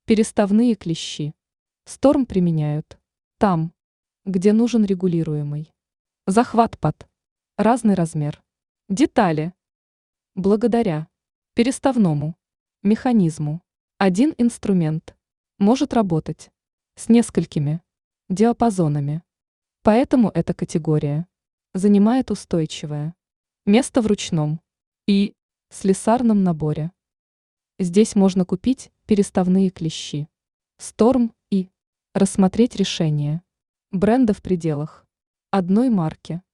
Переставные клещи. Сторм применяют там, где нужен регулируемый захват под разный размер детали. Благодаря переставному механизму один инструмент может работать с несколькими диапазонами. Поэтому эта категория занимает устойчивое место в ручном и слесарном наборе. Здесь можно купить переставные клещи Storm и рассмотреть решение бренда в пределах одной марки.